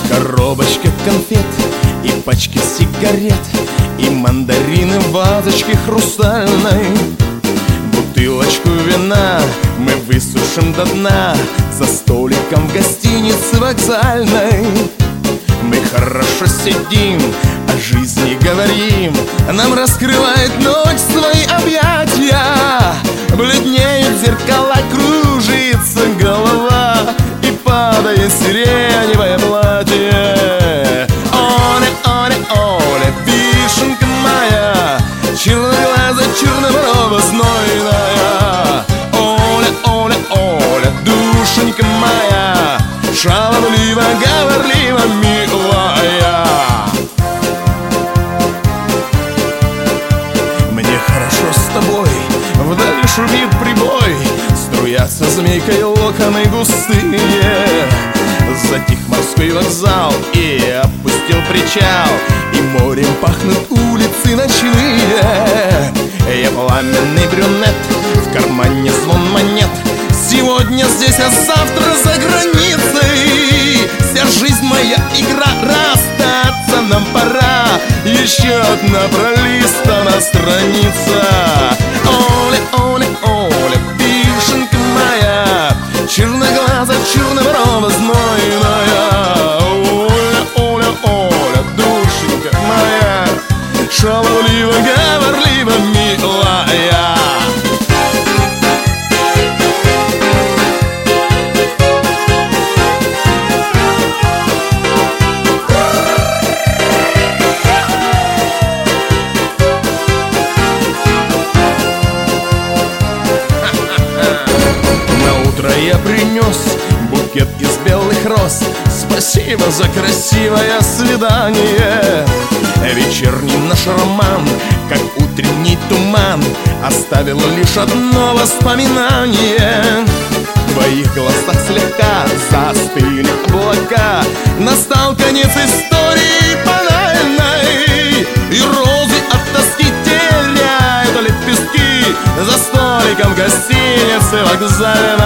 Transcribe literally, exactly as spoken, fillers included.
Коробочка конфет и пачки сигарет, и мандарины в вазочке хрустальной. Бутылочку вина мы высушим до дна за столиком в гостинице вокзальной. Мы хорошо сидим, о жизни говорим, нам раскрывает ночь свои объятия. Бледнеют зеркала, кружится голова, и падает сиреневое платье. Оля, Оля, Оля, вишенка моя, черноглазая, черноборова, знойная. Оля, Оля, Оля, душенька моя, шаловливо, говорливо, милая. Мне хорошо с тобой, вдали шумит прибой, струятся змейкой локоны густые. Затих морской вокзал и опустил причал, и морем пахнут улицы ночные. Я пламенный брюнет, в кармане звон монет. Сегодня здесь, а завтра за границей. Вся жизнь моя игра, расстаться нам пора. Еще одна пролистана страница. Оля, Оля, Оля, вишенка моя, черноглазая, черноборова, знойная. Оля, Оля, Оля, душенька моя, шаловливо, говорливо, милая. Я принес букет из белых роз. Спасибо за красивое свидание. Вечерний наш роман, как утренний туман, оставил лишь одно воспоминание. В твоих глазах слегка застыли облака. Настал конец истории банальной, и розы от тоски теряют лепестки за столиком гостиницы вокзальной.